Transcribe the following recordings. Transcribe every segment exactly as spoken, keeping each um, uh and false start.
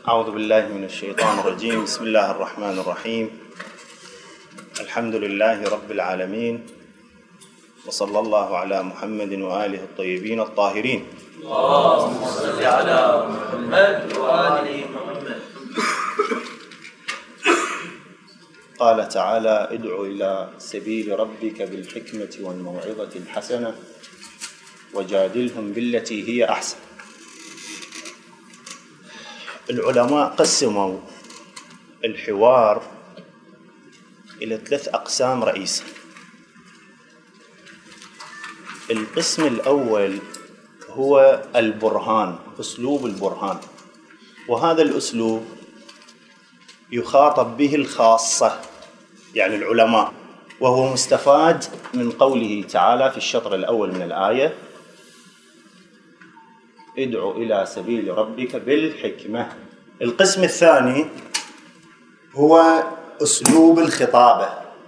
أعوذ بالله من الشيطان الرجيم. بسم الله الرحمن الرحيم. الحمد لله رب العالمين، وصلى الله على محمد وآله الطيبين الطاهرين. اللهم صل على محمد وآل محمد. قال تعالى: ادع إلى سبيل ربك بالحكمة والموعظة الحسنة وجادلهم بالتي هي أحسن. العلماء قسموا الحوار إلى ثلاث أقسام رئيسة. القسم الأول هو البرهان، أسلوب البرهان، وهذا الأسلوب يخاطب به الخاصة، يعني العلماء، وهو مستفاد من قوله تعالى في الشطر الأول من الآية: ادع إلى سبيل ربك بالحكمة. القسم الثاني هو أسلوب الخطابة،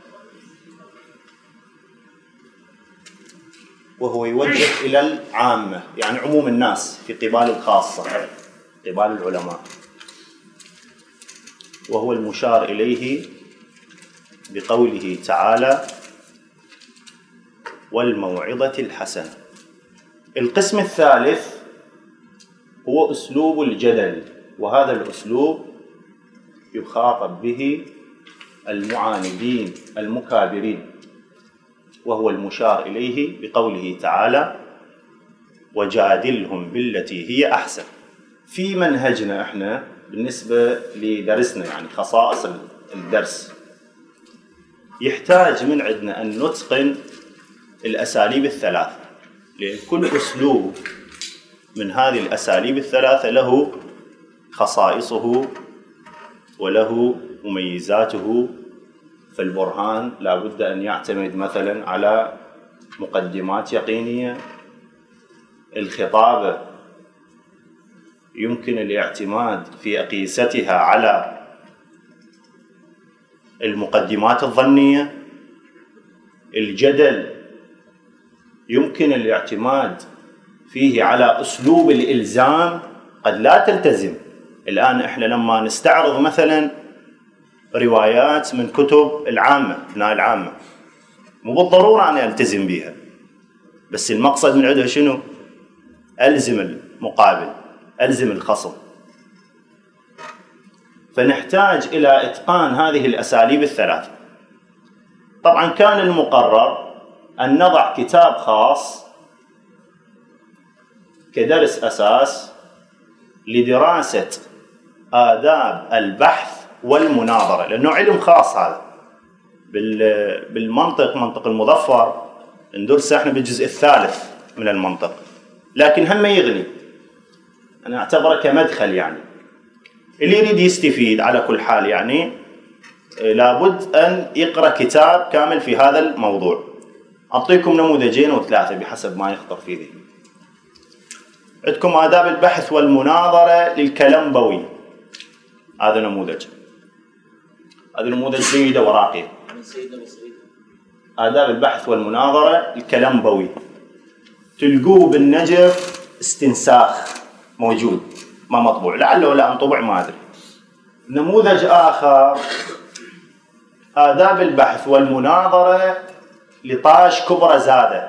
وهو يوجه إلى العامة، يعني عموم الناس، في قبال الخاصة، قبال العلماء، وهو المشار إليه بقوله تعالى: والموعظة الحسنة. القسم الثالث هو أسلوب الجدل، وهذا الأسلوب يخاطب به المعاندين المكابرين، وهو المشار إليه بقوله تعالى: وجادلهم بالتي هي أحسن. في منهجنا إحنا بالنسبة لدرسنا، يعني خصائص الدرس، يحتاج من عندنا أن نتقن الأساليب الثلاثة، لأن كل أسلوب من هذه الأساليب الثلاثة له خصائصه وله مميزاته. فالبرهان لا بد أن يعتمد مثلا على مقدمات يقينية. الخطابة يمكن الاعتماد في أقيستها على المقدمات الظنية. الجدل يمكن الاعتماد فيه على أسلوب الإلزام، قد لا تلتزم. الآن إحنا لما نستعرض مثلا روايات من كتب العامة، أبناء العامة، مو بالضرورة أن ألتزم بها، بس المقصد من عندها شنو؟ ألزم المقابل، ألزم الخصم. فنحتاج إلى إتقان هذه الأساليب الثلاثة. طبعا كان المقرر أن نضع كتاب خاص كدرس أساس لدراسة آداب البحث والمناظرة، لأنه علم خاص هذا. بالمنطق، منطق المظفر، ندرسه احنا بالجزء الثالث من المنطق، لكن هم يغني، أنا أعتبره كمدخل. يعني اللي يريد يستفيد على كل حال يعني لابد أن يقرأ كتاب كامل في هذا الموضوع. أعطيكم نموذجين أو ثلاثة بحسب ما يخطر في ذهني. عندكم آداب البحث والمناظرة للكلمبوي، هذا نموذج، هذا نموذج جيد وراقي. آداب البحث والمناظرة الكلمبوي، تلقوه بالنجف استنساخ، موجود، ما مطبوع، لعله ولا مطبوع ما أدري. نموذج آخر آداب البحث والمناظرة لطاش كبرى زادة،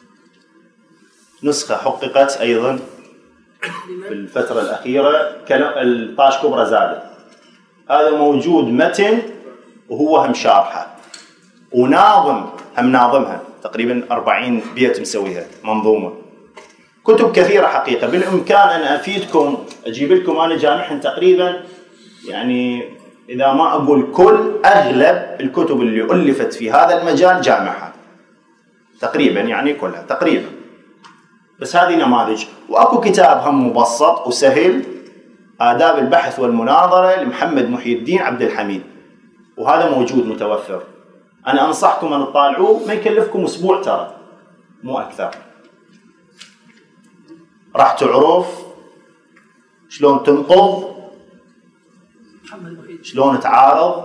نسخة حققت أيضا في الفترة الأخيرة، الطاش كبرى زادة، هذا موجود متن وهو هم شارحة، وناظم هم ناظمها، تقريبا أربعين بيت مسويها منظومة. كتب كثيرة حقيقة، بالإمكان أن أفيدكم، أجيب لكم أنا جامعهم تقريبا، يعني إذا ما أقول كل، أغلب الكتب اللي ألفت في هذا المجال جامعها تقريبا، يعني كلها تقريبا. بس هذه نماذج، وأكو كتاب هم مبسط وسهل، آداب البحث والمناظرة لمحمد محي الدين عبد الحميد، وهذا موجود متوفر. أنا أنصحكم أن تطالعوه، ما يكلفكم أسبوع ترى، مو أكثر. راح تعرف شلون تنقض، شلون تعارض،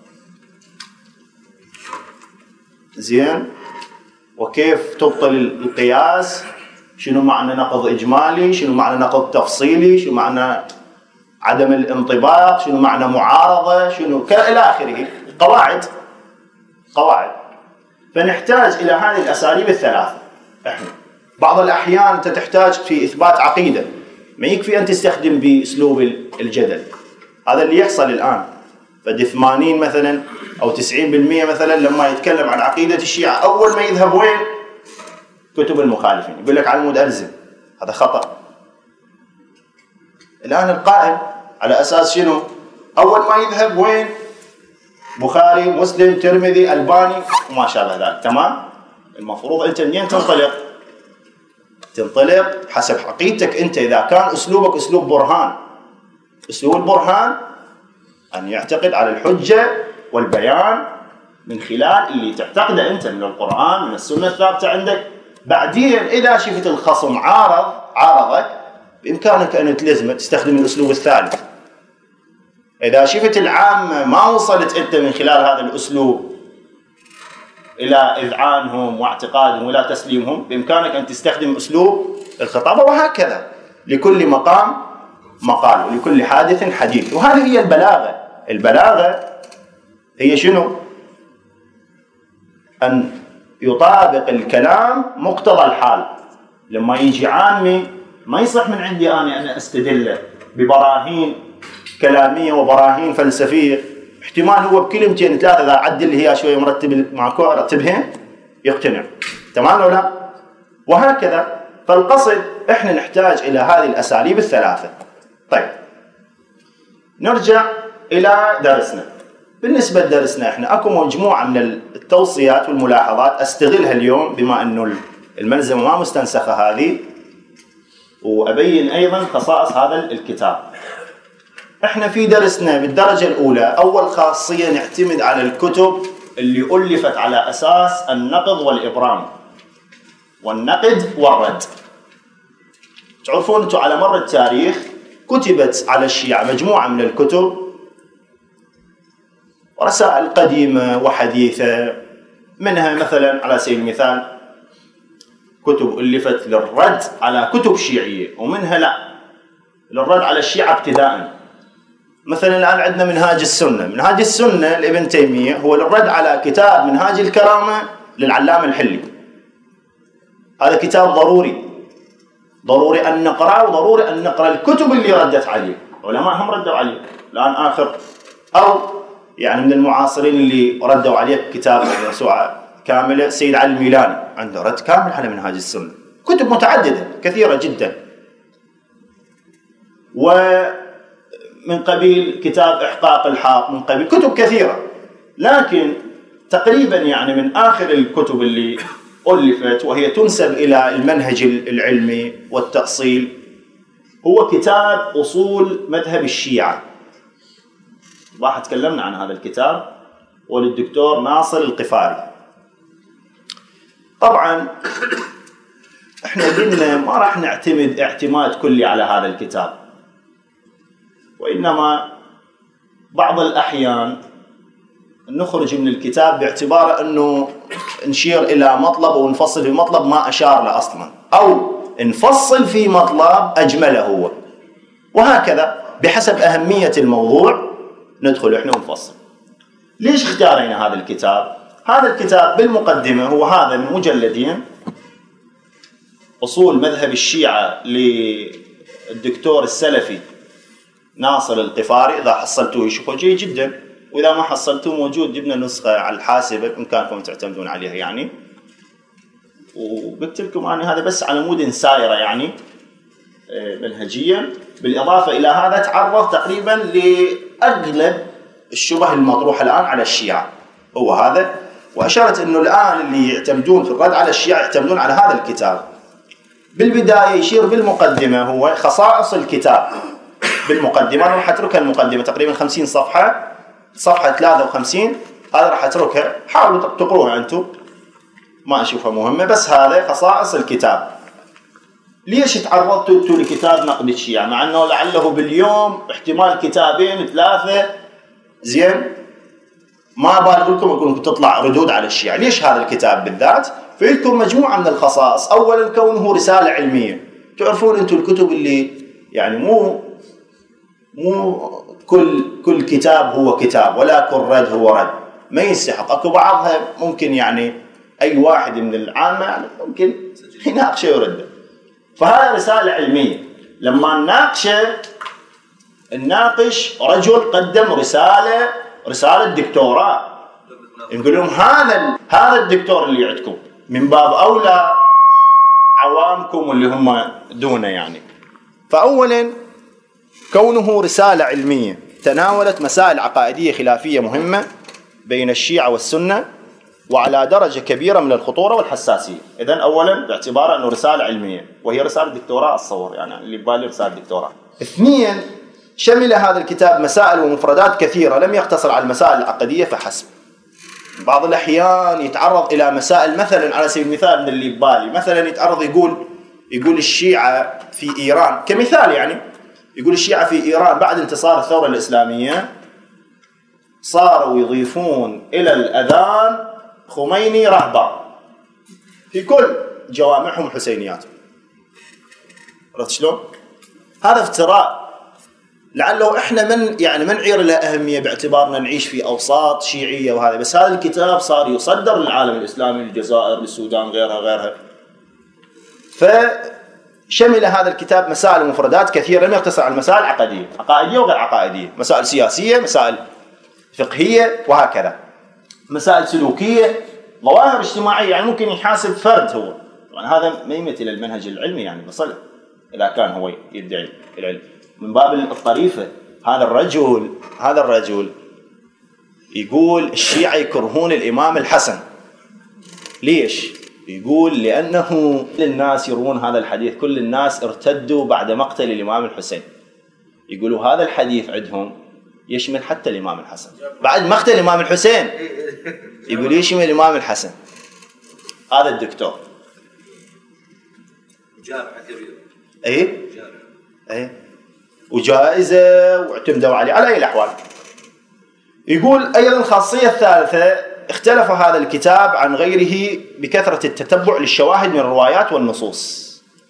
زين، وكيف تبطل القياس، شنو معنى نقض إجمالي، شنو معنى نقض تفصيلي، شنو معنى عدم الانطباق، شنو معنى معارضة، شنو إلى آخره، قواعد قواعد. فنحتاج إلى هذه الأساليب الثلاثة. إحنا بعض الأحيان أنت تحتاج في إثبات عقيدة، ما يكفي أن تستخدم بأسلوب الجدل. هذا اللي يحصل الآن. فدي ثمانين مثلا أو تسعين بالمئة مثلا لما يتكلم عن عقيدة الشيعة أول ما يذهب وين؟ كتب المخالفين، يقول لك على مود ألزم. هذا خطأ. الآن القائم على أساس شنو؟ أول ما يذهب وين؟ بخاري، مسلم، ترمذي، ألباني وما شابه ذلك. تمام؟ المفروض أنت منين تنطلق؟ تنطلق حسب عقيدتك أنت. إذا كان أسلوبك أسلوب برهان، أسلوب البرهان أن يعتقد على الحجة والبيان من خلال اللي تعتقده أنت من القرآن من السنة الثابتة عندك. بعدين إذا شفت الخصم عارض عارضك بإمكانك أن تلزمه تستخدم الأسلوب الثالث. إذا شفت العامة ما وصلت أنت من خلال هذا الأسلوب إلى إذعانهم واعتقادهم ولا تسليمهم بإمكانك أن تستخدم أسلوب الخطابة. وهكذا لكل مقام مقال ولكل حادث حديث. وهذه هي البلاغة. البلاغة هي شنو؟ أن يطابق الكلام مقتضى الحال. لما يجي عامي ما يصح من عندي أنا أن أستدل ببراهين كلامية وبراهين فلسفية. احتمال هو بكلمتين ثلاثة إذا عدل هي شوية مرتب معكو رتبهن يقتنع. تمام ولا لا؟ وهكذا. فالقصد إحنا نحتاج إلى هذه الأساليب الثلاثة. طيب نرجع إلى درسنا. بالنسبة لدرسنا إحنا أكو مجموعة من التوصيات والملاحظات أستغلها اليوم بما أنه الملزمة ما مستنسخة هذه، وأبين أيضا خصائص هذا الكتاب. إحنا في درسنا بالدرجة الأولى أول خاصية نعتمد على الكتب اللي ألفت على أساس النقد والإبرام والنقد والرد. تعرفون أنتم على مر التاريخ كتبت على الشيعة مجموعة من الكتب، رسائل قديمة وحديثة. منها مثلا على سبيل المثال كتب ألفت للرد على كتب شيعية، ومنها لا للرد على الشيعة ابتداءً. مثلا الآن عندنا منهاج السنة. منهاج السنة لابن تيمية هو للرد على كتاب منهاج الكرامة للعلامة الحلي. هذا كتاب ضروري ضروري أن نقرأه، وضروري أن نقرأ الكتب اللي ردت عليه. علماء هم ردوا عليه الآن آخر، أو يعني من المعاصرين اللي ردوا عليه كتاب موسوعة كاملة سيد علي الميلاني عنده رد كامل على منهاج السنة. كتب متعددة كثيرة جدا. ومن قبيل كتاب إحقاق الحاق، من قبيل كتب كثيرة. لكن تقريبا يعني من آخر الكتب اللي ألفت وهي تنسب إلى المنهج العلمي والتأصيل هو كتاب أصول مذهب الشيعة. راح تكلمنا عن هذا الكتاب وللدكتور ناصر القفاري. طبعا احنا قلنا ما راح نعتمد اعتماد كلي على هذا الكتاب، وإنما بعض الأحيان نخرج من الكتاب باعتبار أنه نشير إلى مطلب ونفصل في مطلب ما أشار له أصلا، أو نفصل في مطلب أجمله هو، وهكذا بحسب أهمية الموضوع ندخل إحنا ونفصل. ليش اختارينا هذا الكتاب؟ هذا الكتاب بالمقدمة هو هذا المجلدين أصول مذهب الشيعة للدكتور السلفي ناصر القفاري. إذا حصلتوه يشوفوا جيد جدا، وإذا ما حصلتوه موجود جبنا نسخة على الحاسبة بإمكانكم تعتمدون عليها يعني. وقلت لكم أنا هذا بس على مود سائرة يعني منهجيا. بالإضافة إلى هذا تعرض تقريبا لأغلب الشبه المطروحة الآن على الشيعة هو هذا، وأشرت أنه الآن اللي يعتمدون في الرد على الشيعة يعتمدون على هذا الكتاب. بالبداية يشير بالمقدمة هو خصائص الكتاب. بالمقدمة أنا راح أتركها المقدمة تقريبا خمسين صفحة، صفحة ثلاثة وخمسين هذا راح أتركها، حاولوا تقروها أنتم ما أشوفها مهمة. بس هذا خصائص الكتاب. ليش تعرضتوا لكتاب نقد الشيعة مع أنه لعله باليوم احتمال كتابين ثلاثة زين ما بالغ لكم يكون تطلع ردود على الشيعة؟ ليش هذا الكتاب بالذات؟ فيذكر مجموعة من الخصائص. أولا كونه رسالة علمية. تعرفون أنتم الكتب اللي يعني مو مو كل كل كتاب هو كتاب ولا كل رد هو رد، ما يستحق. اكو بعضها ممكن يعني اي واحد من العامه يعني ممكن يناقشه ويرده. فهذا رساله علميه. لما نناقشه الناقش رجل قدم رساله رساله دكتوراه، نقول لهم هذا هذا الدكتور اللي عندكم، من باب اولى عوامكم اللي هم دونه يعني. فاولا كونه رساله علميه تناولت مسائل عقائديه خلافيه مهمه بين الشيعه والسنه وعلى درجه كبيره من الخطوره والحساسيه. اذن اولا باعتباره انه رساله علميه وهي رساله دكتوراه، اتصور يعني اللي ببالي رساله دكتوراه. اثنين، شمل هذا الكتاب مسائل ومفردات كثيره لم يقتصر على المسائل العقديه فحسب. بعض الاحيان يتعرض الى مسائل، مثلا على سبيل المثال من اللي ببالي، مثلا يتعرض يقول يقول الشيعه في ايران كمثال يعني، يقول الشيعه في ايران بعد انتصار الثوره الاسلاميه صاروا يضيفون الى الاذان خميني رهبه في كل جوامعهم وحسينياتهم. عرفت شلون؟ هذا افتراء. لعله احنا من يعني من نعير له اهميه باعتبارنا نعيش في اوساط شيعيه وهذا، بس هذا الكتاب صار يصدر للعالم الاسلامي، للجزائر، للسودان، غيرها غيرها. فشمل هذا الكتاب مسائل ومفردات كثيره لم يقتصر على المسائل العقديه، عقائديه وغير عقائديه، مسائل سياسيه، مسائل فقهيه وهكذا، مسائل سلوكيه، ظواهر اجتماعيه. يعني ممكن يحاسب فرد هو، طبعا هذا ما يمثل المنهج العلمي يعني بصله اذا كان هو يدعي العلم. من باب الطريفه، هذا الرجل هذا الرجل يقول الشيعة يكرهون الإمام الحسن. ليش؟ يقول لأنه كل الناس يروون هذا الحديث، كل الناس ارتدوا بعد مقتل الإمام الحسين. يقولوا هذا الحديث عندهم يشمل حتى الإمام الحسن بعد مقتل الإمام الحسين، يقول يشمل الإمام الحسن. هذا الدكتور جامعة كبيرة، اي اي وجائزة واعتمدوا عليه على أي الأحوال. يقول أيضا الخاصية الثالثة، اختلف هذا الكتاب عن غيره بكثرة التتبع للشواهد من الروايات والنصوص.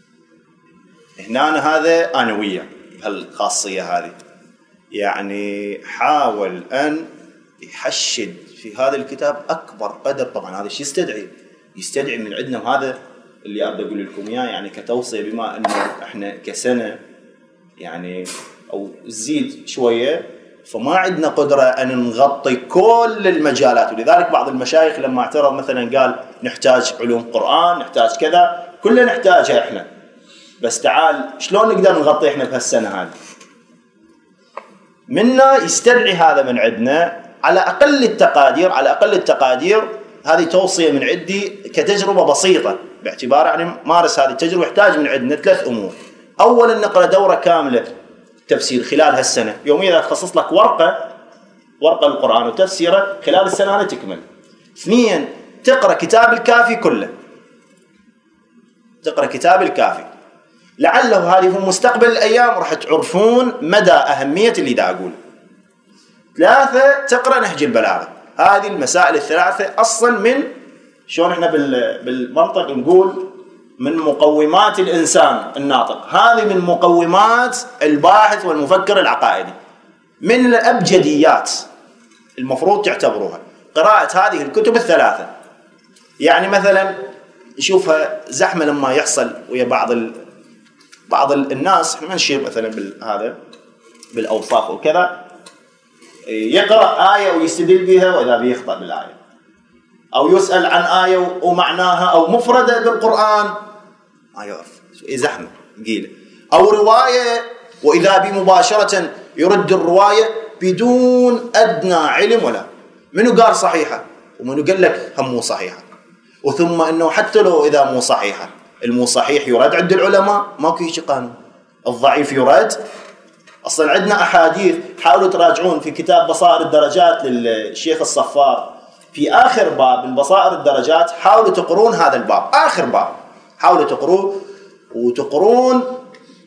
هنا هذا آنوية بهالخاصية هذه، يعني حاول أن يحشد في هذا الكتاب أكبر قدر. طبعا هذا الشيء يستدعي يستدعي من عندنا، وهذا اللي أبدأ أقول لكم إياه يعني كتوصية، بما أنه إحنا كسنة يعني أو زيد شوية، فما عندنا قدرة أن نغطي كل المجالات. ولذلك بعض المشايخ لما اعترض مثلا قال نحتاج علوم قرآن، نحتاج كذا، كلنا نحتاجها إحنا، بس تعال شلون نقدر نغطي إحنا بهالسنة هذه؟ منا يستدعي هذا من عندنا على أقل التقادير على أقل التقادير هذه توصية من عندي كتجربة بسيطة، باعتبار يعني مارس هذه التجربة يحتاج من عندنا ثلاث أمور. أولا نقرأ دورة كاملة تفسير خلال هالسنة، يوميا تخصص لك ورقة ورقة القرآن وتفسيره خلال السنة هذه تكمل. اثنين تقرأ كتاب الكافي كله، تقرأ كتاب الكافي، لعله هذه في مستقبل الأيام راح تعرفون مدى أهمية اللي دا أقول. ثلاثة تقرأ نهج البلاغة. هذه المسائل الثلاثة أصلا من شلون احنا بالمنطق نقول من مقومات الإنسان الناطق، هذه من مقومات الباحث والمفكر العقائدي، من الأبجديات المفروض تعتبروها قراءة هذه الكتب الثلاثة. يعني مثلا نشوفها زحمة لما يحصل ويا بعض ال... بعض الناس، ما نشير مثلا بالهذا بالأوصاف وكذا، يقرأ آية ويستدل بها وإذا بيخطأ بالآية، أو يسأل عن آية ومعناها أو مفردة بالقرآن ما يعرف، زحمة ثقيلة، أو رواية وإذا بمباشرة يرد الرواية بدون أدنى علم ولا منو قال صحيحة ومنو قال لك هم مو صحيحة، وثم أنه حتى لو إذا مو صحيحة المو صحيح يرد عند العلماء، ماكو هيك قانون، الضعيف يرد. أصلا عندنا أحاديث، حاولوا تراجعون في كتاب بصائر الدرجات للشيخ الصفار في آخر باب من بصائر الدرجات، حاولوا تقرون هذا الباب، آخر باب حاولوا تقروه وتقرون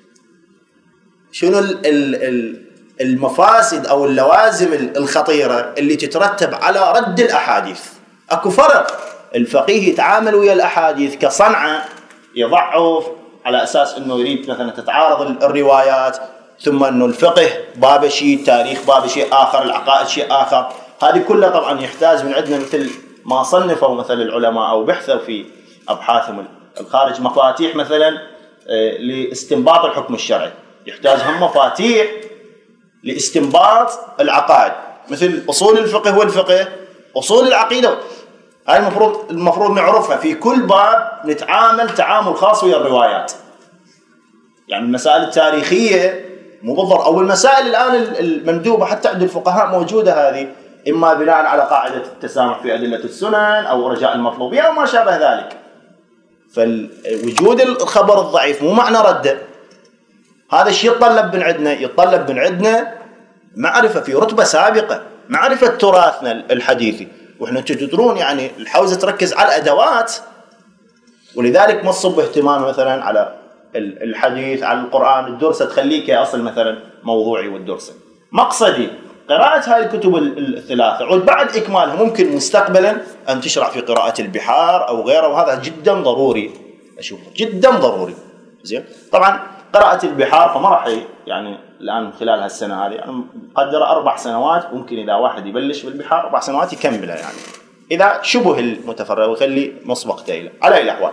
شنو المفاسد أو اللوازم الخطيرة اللي تترتب على رد الأحاديث. أكو فرق، الفقيه يتعامل ويا الأحاديث كصنعة، يضعف على أساس أنه يريد مثلا تتعارض الروايات، ثم أنه الفقه باب شيء، التاريخ باب شيء آخر، العقائد شيء آخر. هذه كلها طبعا يحتاج من عندنا مثل ما صنفوا مثل العلماء أو بحثوا في أبحاثهم الخارج مفاتيح مثلا لاستنباط الحكم الشرعي، يحتاج هم مفاتيح لاستنباط العقائد، مثل أصول الفقه والفقه، أصول العقيدة. هاي المفروض المفروض نعرفها في كل باب، نتعامل تعامل خاص ويا الروايات. يعني المسائل التاريخية مو بالضبط، أو المسائل الآن المندوبة حتى عند الفقهاء موجودة هذه، إما بناء على قاعدة التسامح في أدلة السنن أو رجاء المطلوبية أو ما شابه ذلك. فوجود الخبر الضعيف مو معنى رده. هذا الشيء يتطلب من عندنا يتطلب من عندنا معرفة في رتبة سابقة، معرفة تراثنا الحديثي. وإحنا تدرون يعني الحوزة تركز على الأدوات، ولذلك ما تصب اهتمام مثلا على الحديث، على القرآن، الدرسة تخليه كأصل مثلا موضوعي. والدرسة مقصدي قراءة هذه الكتب الثلاثة، عود بعد إكمالها ممكن مستقبلا أن تشرع في قراءة البحار أو غيره، وهذا جدا ضروري، أشوفه جدا ضروري. زين، طبعا قراءة البحار فما راح يعني الآن خلال هالسنة هذه أنا مقدر أربع سنوات، ممكن إذا واحد يبلش بالبحار أربع سنوات يكملها، يعني إذا شبه المتفرغ ويخلي مسبق تيله على أي الأحوال.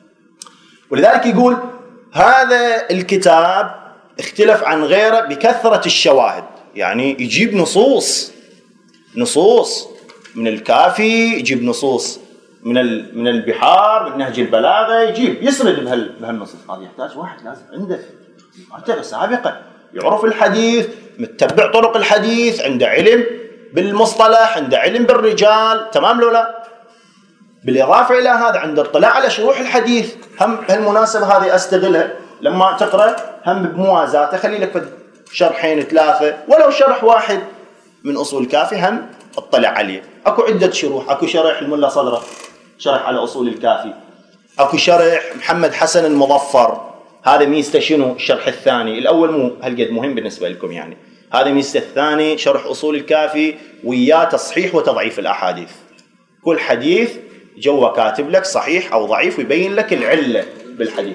ولذلك يقول هذا الكتاب اختلف عن غيره بكثرة الشواهد، يعني يجيب نصوص نصوص من الكافي، يجيب نصوص من من البحار، من نهج البلاغة، يجيب يسرد بهالنصوص. هذا يحتاج واحد لازم عنده مرتبة سابقة، يعرف الحديث، متبع طرق الحديث، عنده علم بالمصطلح، عنده علم بالرجال، تمام لو لا؟ بالإضافة إلى هذا عنده اطلاع على شروح الحديث. هم هالمناسبة هذه أستغلها لما تقرأ، هم بموازاته خلي لك شرحين ثلاثة ولو شرح واحد من أصول الكافي هم اطلع عليه. أكو عدة شروح، أكو شرح الملا صدرة شرح على أصول الكافي، أكو شرح محمد حسن المظفر، هذا ميزته شنو؟ الشرح الثاني، الأول مو هالقد مهم بالنسبة لكم يعني، هذا ميزته الثاني شرح أصول الكافي وياه تصحيح وتضعيف الأحاديث. كل حديث جوا كاتب لك صحيح أو ضعيف ويبين لك العلة بالحديث.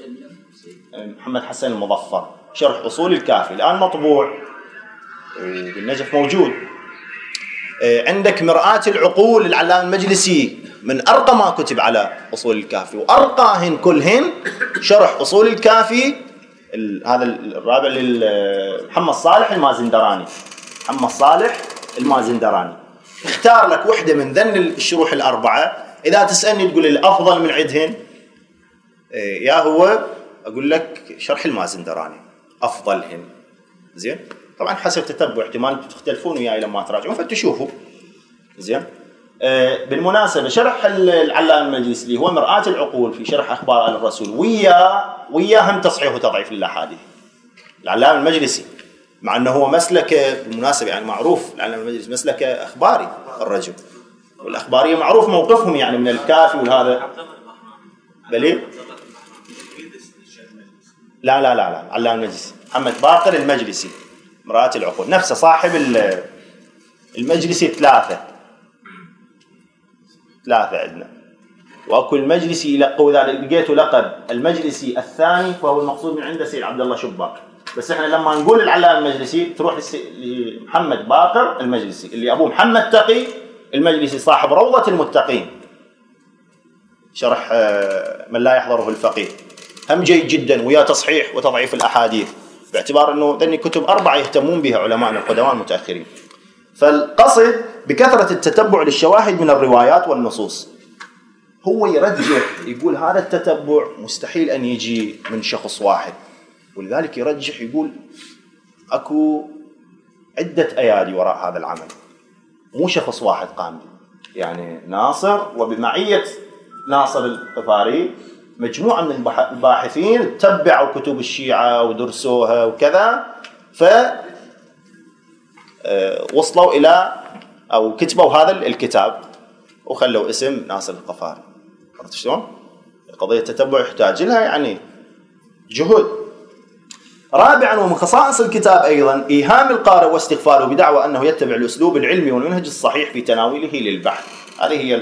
محمد حسن المظفر شرح أصول الكافي الآن مطبوع بالنجف موجود. عندك مرآة العقول العلامة المجلسي من أرقى ما كتب على أصول الكافي، وأرقاهن كلهن شرح أصول الكافي هذا الرابع لمحمد صالح المازندراني. محمد صالح المازندراني اختار لك وحدة من ذن الشروح الأربعة. إذا تسألني تقول الأفضل من عندهن يا هو، أقول لك شرح المازندراني أفضلهن. زين، طبعا حسب تتبع احتمال تختلفون وياي لما تراجعون فتشوفوا. زين، آه بالمناسبة شرح العلامة المجلسي اللي هو مرآة العقول في شرح أخبار آل الرسول ويا ويا هم تصحيح وتضعيف للأحاديث. العلامة المجلسي مع أنه هو مسلك بالمناسبة يعني معروف، العلامة المجلسي مسلك أخباري الرجل، والأخبارية معروف موقفهم يعني من الكافي والهذا. بلي لا لا لا لا العلامة المجلسي محمد باقر المجلسي مرآة العقول نفسه صاحب المجلسي ثلاثة ثلاثة عندنا، وأكو المجلسي يلقوا ذلك لقيته لقب المجلسي الثاني، فهو المقصود من عنده سيد عبد الله شباك. بس احنا لما نقول العلامة المجلسي تروح لمحمد باقر المجلسي اللي أبوه محمد تقي المجلسي صاحب روضة المتقين شرح من لا يحضره الفقيه، هم جيد جدا ويا تصحيح وتضعيف الأحاديث، باعتبار أنه ذني كتب أربعة يهتمون بها علماءنا القدماء المتأخرين. فالقصد بكثرة التتبع للشواهد من الروايات والنصوص. هو يرجح يقول هذا التتبع مستحيل أن يجي من شخص واحد، ولذلك يرجح يقول أكو عدة أيادي وراء هذا العمل، مو شخص واحد قام به. يعني ناصر وبمعية ناصر الغفاري مجموعة من الباحثين تبعوا كتب الشيعة ودرسوها وكذا، ف وصلوا إلى أو كتبوا هذا الكتاب وخلوا اسم ناصر الغفاري. عرفت شلون؟ قضية التتبع يحتاج لها يعني جهد. رابعا ومن خصائص الكتاب أيضا إيهام القارئ واستغفاله بدعوى أنه يتبع الأسلوب العلمي والمنهج الصحيح في تناوله للبحث. هذه هي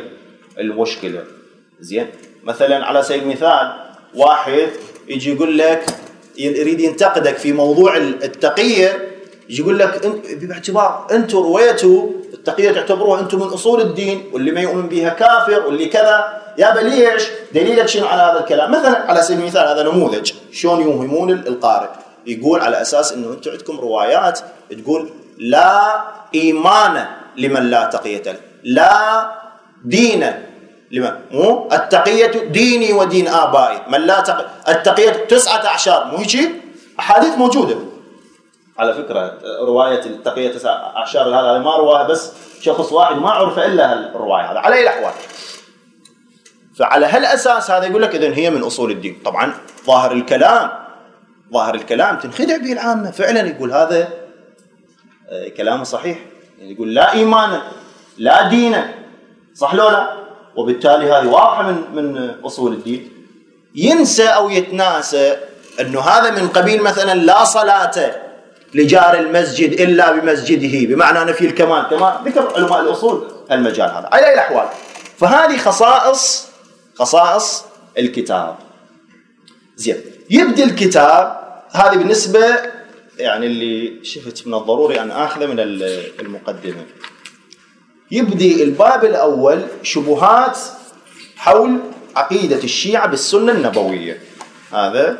المشكلة. زين، مثلا على سبيل المثال واحد يجي يقول لك يريد ينتقدك في موضوع التقية، يقول لك باعتبار أنتم رويتوا التقية تعتبروها أنتم من أصول الدين، واللي ما يؤمن بها كافر، واللي كذا. يا ليش؟ دليلك شنو على هذا الكلام؟ مثلا على سبيل المثال هذا نموذج شلون يوهمون القارئ. يقول على أساس أنه أنتم عندكم روايات تقول لا إيمان لمن لا تقية له، لا دين لمن، مو التقية ديني ودين آبائي، من لا تقي التقية تسعة أعشار، مو هيك؟ أحاديث موجودة على فكرة. رواية التقية تسعة أعشار هذا ما رواها بس شخص واحد ما عرف إلا الرواية هذا على أي الأحوال. فعلى هالأساس هذا يقول لك إذن هي من أصول الدين. طبعا ظاهر الكلام ظاهر الكلام تنخدع به العامة، فعلا يقول هذا كلامه صحيح، يقول لا إيمان لا دين، صح لو لا؟ وبالتالي هذه واضحة من من أصول الدين. ينسى أو يتناسى أنه هذا من قبيل مثلا لا صلاة لجار المسجد إلا بمسجده، بمعنى نفي الكمال كما ذكر علماء الأصول المجال هذا على أي الأحوال. فهذه خصائص خصائص الكتاب. زين، يبدأ الكتاب هذه بالنسبة يعني اللي شفت من الضروري أن آخذه من المقدمة. يبدأ الباب الأول شبهات حول عقيدة الشيعة بالسنة النبوية. هذا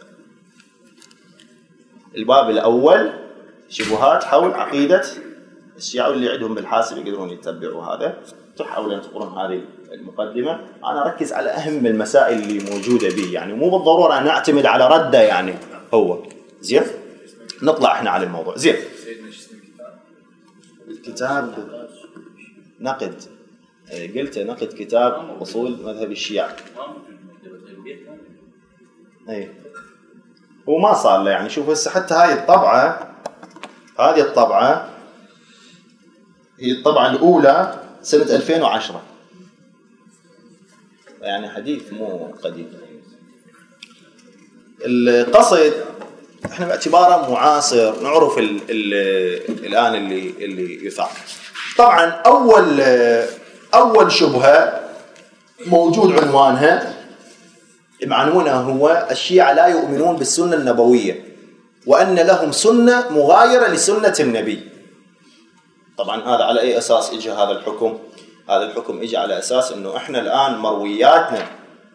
الباب الأول، شبهات حول عقيدة الشيعة، واللي عندهم بالحاسب يقدرون يتبعوا هذا. تحاول أن تقرون هذه المقدمة. أنا أركز على أهم المسائل اللي موجودة به، يعني مو بالضرورة أن أعتمد على ردة يعني هو. زين، نطلع إحنا على الموضوع. زين، الكتاب نقد، قلت نقد كتاب أصول مذهب الشيعة. أي هو ما صار له يعني. شوف هسه حتى هاي الطبعة، هذه الطبعة هي الطبعة الأولى سنة ألفين وعشرة، يعني حديث مو قديم. القصد احنا باعتباره معاصر نعرف ال ال الآن اللي اللي يثار. طبعا أول أول شبهة موجود عنوانها معنونها هو الشيعة لا يؤمنون بالسنة النبوية، وأن لهم سنة مغايرة لسنة النبي. طبعا هذا على أي أساس إجى هذا الحكم؟ هذا الحكم إجى على أساس أنه إحنا الآن مروياتنا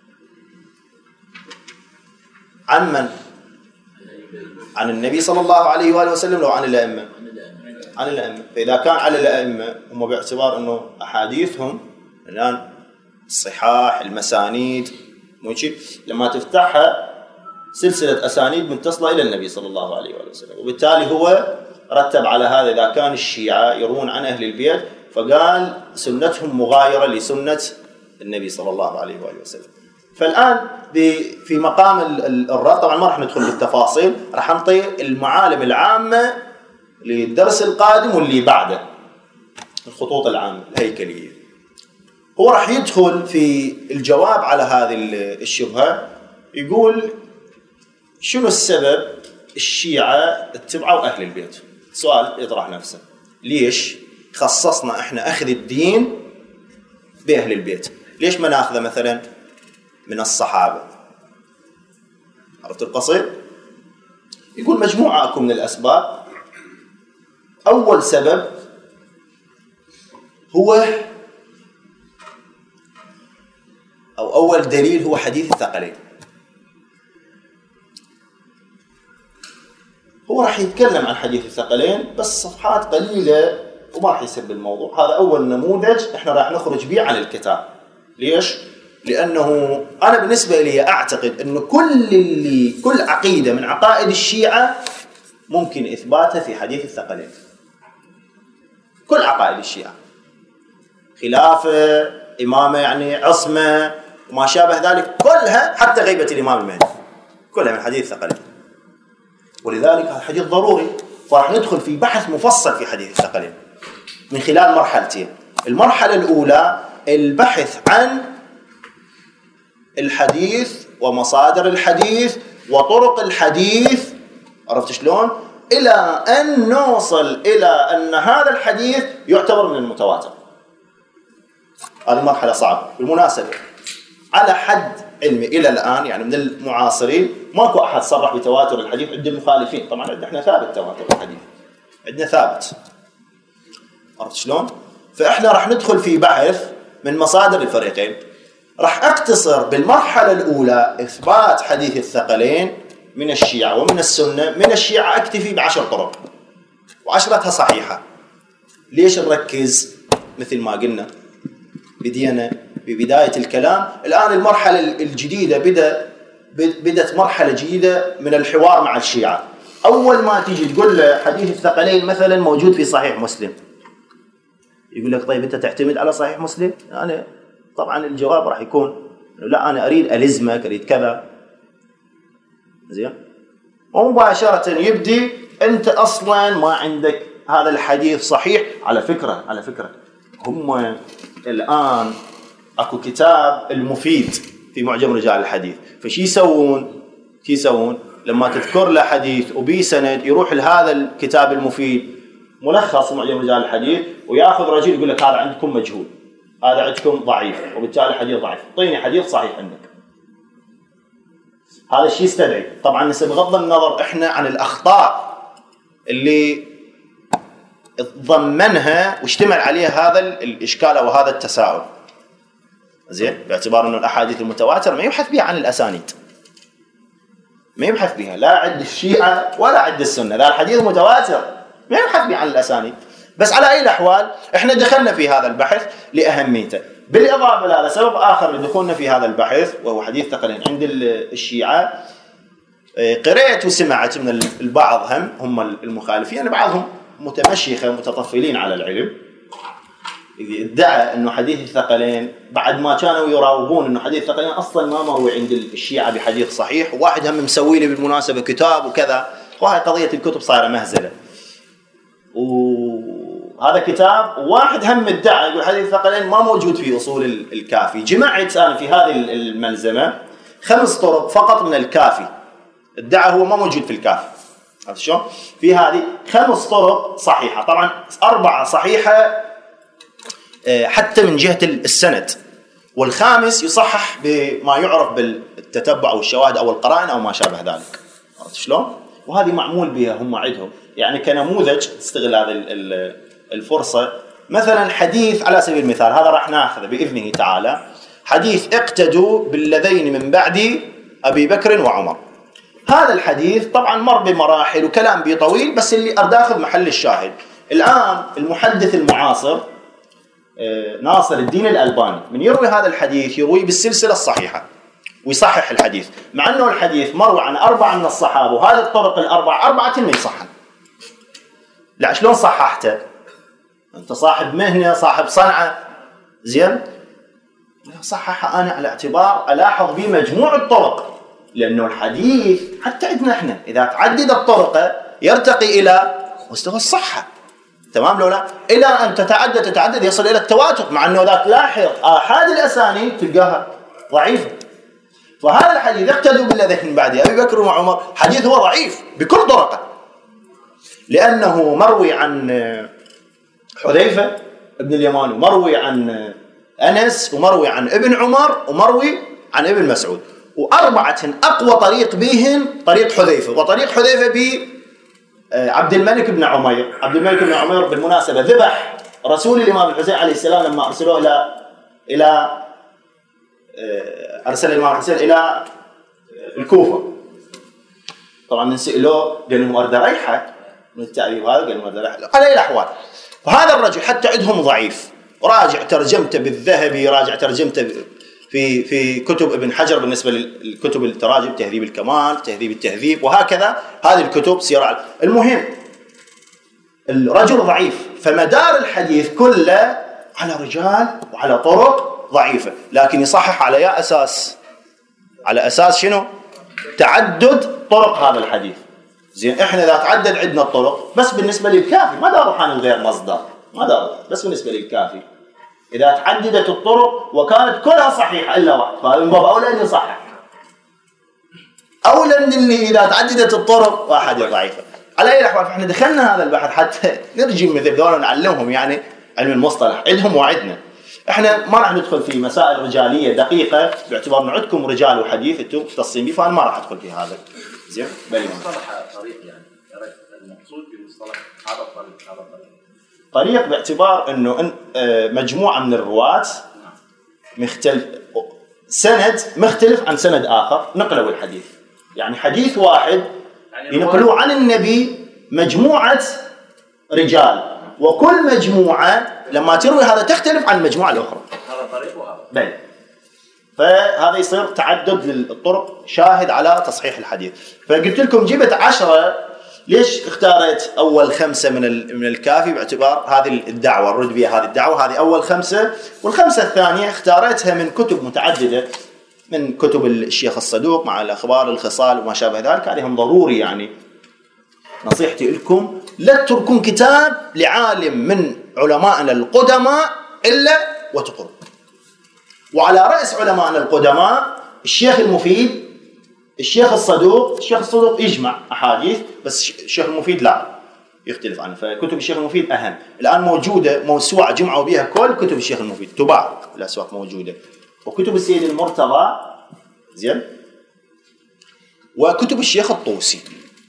عن من؟ عن النبي صلى الله عليه وآله وسلم، لو عن الأئمة؟ عن الأئمة. فإذا كان على الأئمة هم باعتبار أنه أحاديثهم الآن الصحاح المسانيد موجود، لما تفتحها سلسلة أسانيد متصلة إلى النبي صلى الله عليه وآله وسلم، وبالتالي هو رتب على هذا. إذا كان الشيعة يرون عن أهل البيت فقال سنتهم مغايرة لسنة النبي صلى الله عليه وآله وسلم. فالآن في مقام الرد، طبعا ما راح ندخل بالتفاصيل، راح نعطي المعالم العامة للدرس القادم واللي بعده، الخطوط العامة الهيكلية. هو راح يدخل في الجواب على هذه الشبهة، يقول شنو السبب الشيعة اتبعوا أهل البيت؟ سؤال يطرح نفسه، ليش خصصنا احنا أخذ الدين بأهل البيت؟ ليش ما ناخذه مثلا من الصحابة؟ عرفت القصيد؟ يقول مجموعة أكو من الأسباب. أول سبب هو أو أول دليل هو حديث الثقلين. هو راح يتكلم عن حديث الثقلين بس صفحات قليلة وما راح يسب الموضوع. هذا أول نموذج احنا راح نخرج به عن الكتاب. ليش؟ لأنه أنا بالنسبة لي أعتقد أنه كل اللي كل عقيدة من عقائد الشيعة ممكن إثباتها في حديث الثقلين. كل عقائد الشيعة، خلافة، إمامة يعني عصمة وما شابه ذلك، كلها حتى غيبة الإمام المهدي كلها من حديث الثقلين. ولذلك هذا حديث ضروري، فراح ندخل في بحث مفصل في حديث الثقلين من خلال مرحلتين. المرحلة الأولى البحث عن الحديث ومصادر الحديث وطرق الحديث، عرفت شلون؟ إلى أن نوصل إلى أن هذا الحديث يعتبر من المتواتر. هذه مرحلة صعبة بالمناسبة. على حد علمي إلى الآن يعني من المعاصرين ماكو أحد صرح بتواتر الحديث، عند المخالفين. طبعا عندنا احنا ثابت تواتر الحديث، عندنا ثابت. عرفت شلون؟ فإحنا راح ندخل في بحث من مصادر الفريقين. راح أقتصر بالمرحلة الأولى إثبات حديث الثقلين من الشيعة ومن السنة. من الشيعة أكتفي بعشر طرق وعشرتها صحيحة. ليش نركز؟ مثل ما قلنا بدينا ببداية الكلام. الآن المرحلة الجديدة بدأ بدأت مرحلة جديدة من الحوار مع الشيعة. أول ما تيجي تقول له حديث الثقلين مثلا موجود في صحيح مسلم، يقول لك طيب أنت تعتمد على صحيح مسلم؟ أنا طبعا الجواب راح يكون لا، أنا أريد ألزمك، أريد كذا. زين، ومباشرة يبدي أنت أصلا ما عندك هذا الحديث صحيح. على فكرة على فكرة هم الآن أكو كتاب المفيد في معجم رجال الحديث، فشي يسوون شي يسوون لما تذكر له حديث وبي سند يروح لهذا الكتاب المفيد ملخص معجم رجال الحديث وياخذ رجل يقول لك هذا عندكم مجهول، هذا عندكم ضعيف، وبالتالي حديث ضعيف، اعطيني حديث صحيح عندك. هذا الشيء يستدعي طبعا بغض النظر احنا عن الاخطاء اللي ضمنها واشتمل عليها هذا الاشكال او هذا التساؤل. زين، باعتبار انه الاحاديث المتواتره ما يبحث بها عن الاسانيد، ما يبحث بها لا عند الشيعة ولا عند السنه. ذا الحديث متواتر ما يبحث بها عن الاسانيد. بس على اي الاحوال احنا دخلنا في هذا البحث لاهميته. بالاضافه لهذا سبب اخر لدخولنا في هذا البحث وهو حديث ثقلين عند الشيعة. قرأت وسمعت من البعض هم هم المخالفين، يعني بعضهم متمشيخه متطفلين على العلم، ادعى انه حديث الثقلين بعد ما كانوا يراوغون انه حديث الثقلين اصلا ما مروي عند الشيعة بحديث صحيح. وواحد هم مسوي لي بالمناسبه كتاب وكذا، وهي قضيه الكتب صايره مهزله. وهذا كتاب واحد هم ادعى يقول حديث الثقلين ما موجود في اصول الكافي. جمعت انا في هذه الملزمه خمس طرق فقط من الكافي، ادعى هو ما موجود في الكافي. عرفت شلون؟ في هذه خمس طرق صحيحه، طبعا اربعه صحيحه حتى من جهه السند، والخامس يصحح بما يعرف بالتتبع او الشواهد او القرائن او ما شابه ذلك. عرفت شلون؟ وهذه معمول بها هم عندهم، يعني كنموذج تستغل هذه الفرصه. مثلا حديث على سبيل المثال، هذا راح ناخذه باذنه تعالى، حديث اقتدوا بالذين من بعد ابي بكر وعمر. هذا الحديث طبعا مر بمراحل وكلام بيه طويل، بس اللي اريد اخذ محل الشاهد الان المحدث المعاصر ناصر الدين الألباني من يروي هذا الحديث يروي بالسلسلة الصحيحة ويصحح الحديث، مع أنه الحديث مروي عن أربعة من الصحابة، وهذه الطرق الأربعة أربعة ما يصحن. لا، شلون صححته؟ أنت صاحب مهنة، صاحب صنعة، زين؟ صحح أنا على اعتبار ألاحظ به مجموع الطرق، لأنه الحديث حتى عندنا إحنا إذا تعدد الطرق يرتقي إلى مستوى الصحة. تمام لو لا؟ إلى أن تتعدد تتعدد يصل إلى التواتر، مع أنه ذاك لاحظ آحاد الأسانيد تلقاها ضعيفة. فهذا الحديث اقتدوا بالذين من بعد أبي بكر وعمر، حديث هو ضعيف بكل طرقه، لأنه مروي عن حذيفة ابن اليمان، ومروي عن أنس، ومروي عن ابن عمر، ومروي عن ابن مسعود، وأربعة أقوى طريق بهم طريق حذيفة، وطريق حذيفة ب عبد الملك بن عمير. عبد الملك بن عمير بالمناسبة ذبح رسول الإمام الحسين عليه السلام لما أرسلوه إلى إلى أرسل الإمام الحسين إلى الكوفة. طبعا من سئلوه قال لهم أرد ريحة من التعريف هذا، قال لهم أرد ريحة على أي الأحوال. فهذا الرجل حتى عندهم ضعيف، راجع ترجمته بالذهبي، راجع ترجمته في في كتب ابن حجر بالنسبة للكتب التراجم، تهذيب الكمال، تهذيب التهذيب، وهكذا هذه الكتب سيرة. المهم الرجل ضعيف، فمدار الحديث كله على رجال وعلى طرق ضعيفة، لكن يصحح على يا أساس، على أساس شنو؟ تعدد طرق هذا الحديث. زين، إحنا إذا تعدد عندنا الطرق بس بالنسبة للكافي، ما داروا عن الغير مصدر، ما داروا بس بالنسبة للكافي. إذا تعددت الطرق وكانت كلها صحيحة إلا واحد، فهذا من باب أولى أن يصحح، أولى من اللي إذا تعددت الطرق واحد ضعيفة. على أي الأحوال فإحنا دخلنا هذا البحث حتى نرجي مثل ذولا نعلمهم يعني علم المصطلح عندهم وعدنا. احنا ما راح ندخل في مسائل رجاليه دقيقه باعتبار انه عندكم رجال وحديث انتم مختصين به، فانا ما راح ادخل في هذا. زين؟ مصطلح طريق يعني المقصود بالمصطلح هذا الطريق هذا الطريق. طريق باعتبار انه مجموعه من الرواة مختلف، سند مختلف عن سند اخر نقلوا الحديث، يعني حديث واحد ينقلوه عن النبي مجموعه رجال، وكل مجموعه لما تروي هذا تختلف عن المجموعه الاخرى. هذا طريق وهذا. بل فهذا يصير تعدد للطرق شاهد على تصحيح الحديث. فقلت لكم جبت عشرة، ليش اختارت اول خمسه من من الكافي؟ باعتبار هذه الدعوه الرد بها هذه الدعوه، هذه اول خمسه، والخمسه الثانيه اختارتها من كتب متعدده، من كتب الشيخ الصدوق مع الاخبار الخصال وما شابه ذلك. عليهم ضروري يعني نصيحتي لكم لا تتركون كتاب لعالم من علمائنا القدماء الا وتقروا. وعلى راس علمائنا القدماء الشيخ المفيد، الشيخ الصدوق. الشيخ الصدوق يجمع احاديث، بس الشيخ المفيد لا، يختلف عنه. فكتب الشيخ المفيد اهم. الان موجوده موسوعه جمعوا بها كل كتب الشيخ المفيد، تباع الاسواق موجوده. وكتب السيد المرتضى، زين، وكتب الشيخ الطوسي.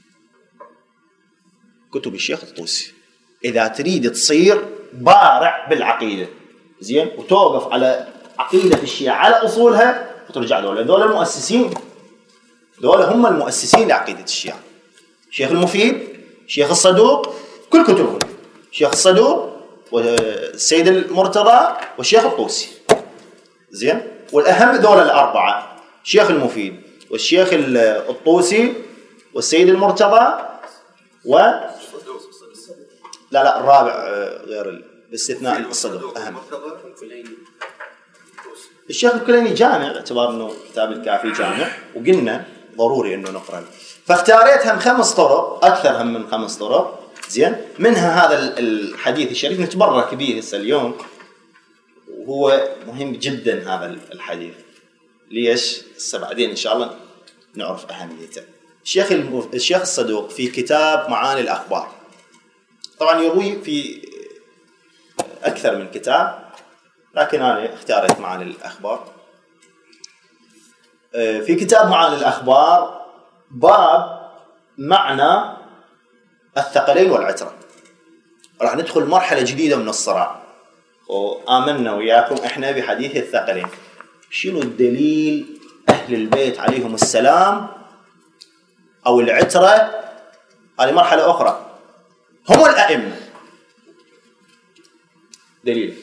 كتب الشيخ الطوسي اذا تريد تصير بارع بالعقيده، زين، وتوقف على عقيده الشيعة على اصولها، وترجع دول دول المؤسسين، دول هم المؤسسين لعقيده الشيعة. الشيخ المفيد، الشيخ الصدوق، كل كتبهم، الشيخ الصدوق والسيد المرتضى والشيخ الطوسي، زين. والاهم دول الاربعه، الشيخ المفيد والشيخ الطوسي والسيد المرتضى و لا لا الرابع غير باستثناء الصدوق اهم. الشيخ الكليني جامع باعتبار انه كتاب الكافي جامع، وقلنا ضروري انه نقرا. فاختاريتها من خمس طرق، اكثر من خمس طرق، زين. منها هذا الحديث الشريف نتبرك به هسه اليوم، وهو مهم جدا هذا الحديث. ليش؟ هسه بعدين ان شاء الله نعرف اهميته. الشيخ الشيخ الصدوق في كتاب معاني الاخبار، طبعا يروي في اكثر من كتاب، لكن انا اختاريت معاني الاخبار. في كتاب معاني الاخبار باب معنى الثقلين والعترة. راح ندخل مرحله جديده من الصراع، وآمنا وياكم احنا بحديث الثقلين. شنو الدليل اهل البيت عليهم السلام او العترة؟ هذه مرحله اخرى، هم الائمه. دليل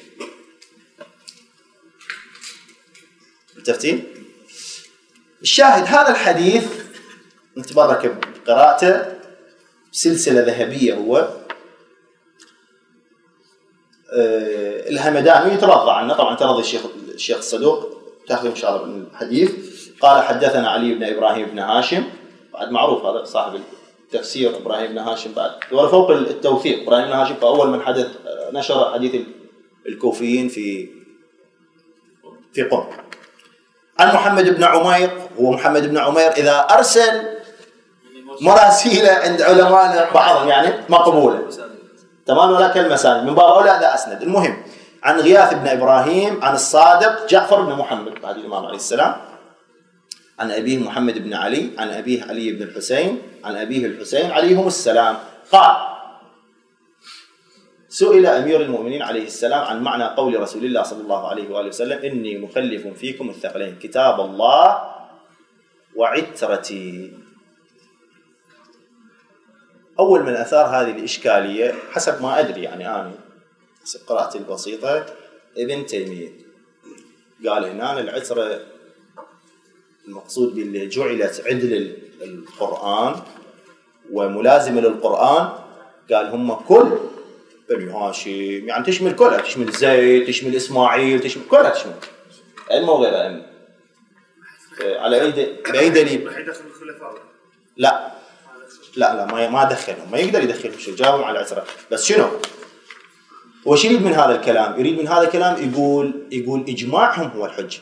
متفتين؟ الشاهد هذا الحديث نتبرك بقراءته، سلسله ذهبيه. هو أه الهمداني يترضى عنه، طبعا ترضي الشيخ الشيخ الصدوق، تاخذ ان شاء الله من الحديث. قال حدثنا علي بن ابراهيم بن هاشم، بعد معروف هذا صاحب التفسير ابراهيم بن هاشم، بعد ولا فوق التوثيق ابراهيم بن هاشم، فاول من حدث نشر حديث الكوفيين في في قرب. عن محمد بن عمير، هو محمد بن عمير اذا ارسل مراسيله عند علمائنا بعضهم يعني مقبوله تمام، ولا كالمساند من باب اولى ذا اسند. المهم عن غياث بن ابراهيم عن الصادق جعفر بن محمد بعد الامام عليه السلام، عن ابيه محمد بن علي، عن ابيه علي بن الحسين، عن ابيه الحسين عليهم السلام، قال: سئل امير المؤمنين عليه السلام عن معنى قول رسول الله صلى الله عليه واله وسلم: اني مخلف فيكم الثقلين كتاب الله وعترتي. اول من اثار هذه الاشكاليه حسب ما ادري يعني انا حسب قراءتي البسيطه ابن تيميه قال هنا العتره المقصود باللي جعلت عدل القرآن وملازمة للقرآن، قال هم كل بني هاشم، يعني تشمل كلها، تشمل زيد، تشمل إسماعيل، تشمل كلها، تشمل أئمة وغير أئمة. على أي بأي دليل؟ لا لا لا ما ما دخلهم، ما يقدر يدخلهم، شو جاوبهم على العترة. بس شنو؟ وش يريد من هذا الكلام؟ يريد من هذا الكلام يقول يقول إجماعهم هو الحجة.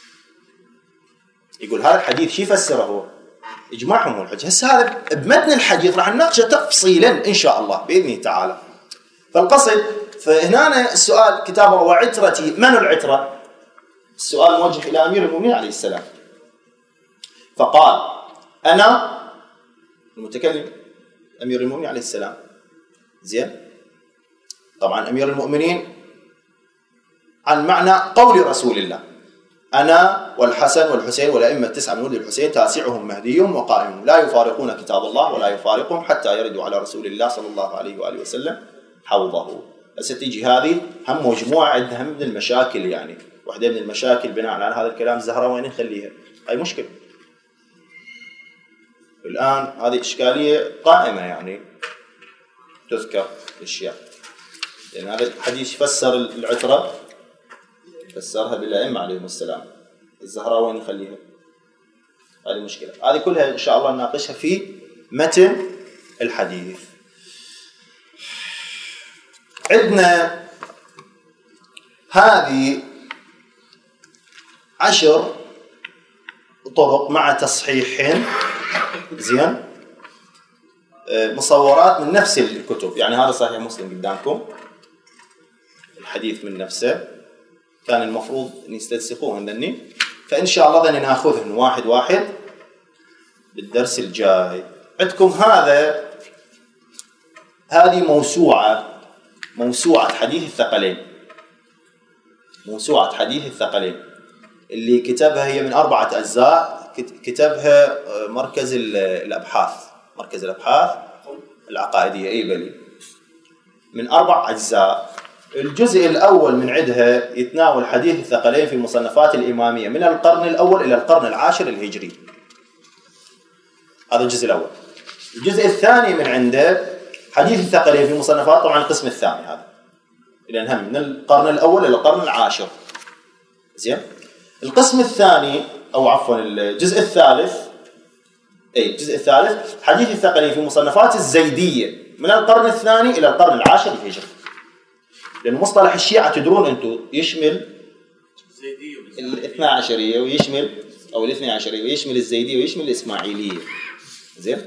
يقول هذا الحديث شو يفسره هو؟ إجماعهم هو الحجة. هسه هذا بمتن الحديث راح نناقشه تفصيلا إن شاء الله بإذنه تعالى. فالقصد فهنا السؤال كتاب الله وعترتي، من العترة؟ السؤال موجه إلى أمير المؤمنين عليه السلام، فقال أنا المتكلم أمير المؤمنين عليه السلام. زين، طبعا أمير المؤمنين عن معنى قول رسول الله، أنا والحسن والحسين والأئمة التسعة من ولد الحسين تاسعهم مهديهم وقائمهم لا يفارقون كتاب الله ولا يفارقهم حتى يردوا على رسول الله صلى الله عليه وآله وسلم حوضه. هسه تيجي هذه هم مجموعة عندها من المشاكل، يعني واحدة من المشاكل بناء على هذا الكلام الزهراويني نخليها، هاي مشكلة الآن، هذه إشكالية قائمة يعني تذكر الأشياء، لأن يعني هذا الحديث فسر العترة فسرها بالأئمة عليهم السلام، الزهراويني نخليها، هذه مشكلة. هذه كلها إن شاء الله نناقشها في متن الحديث. عندنا هذه عشر طرق مع تصحيحين، زين، مصورات من نفس الكتب، يعني هذا صحيح مسلم قدامكم، الحديث من نفسه، كان المفروض أن يستلصقوهن ذني، فإن شاء الله ذني ناخذهن واحد واحد بالدرس الجاي. عندكم هذا هذه موسوعة موسوعة حديث الثقلين، موسوعة حديث الثقلين اللي كتبها هي من أربعة أجزاء، كتبها مركز الأبحاث مركز الأبحاث العقائدية إيبلي، من أربع أجزاء. الجزء الأول من عندها يتناول حديث الثقلين في مصنفات الإمامية من القرن الأول إلى القرن العاشر الهجري، هذا الجزء الأول. الجزء الثاني من عنده حديث الثقلين في مصنفات، طبعا القسم الثاني هذا لأن هم من القرن الأول إلى القرن العاشر. زين، القسم الثاني أو عفوا الجزء الثالث، أي الجزء الثالث حديث الثقلين في مصنفات الزيدية من القرن الثاني إلى القرن العاشر الهجري، لأن مصطلح الشيعة تدرون أنتم يشمل الاثنى عشرية ويشمل أو الاثنى عشرية ويشمل الزيدية ويشمل الإسماعيلية. زين،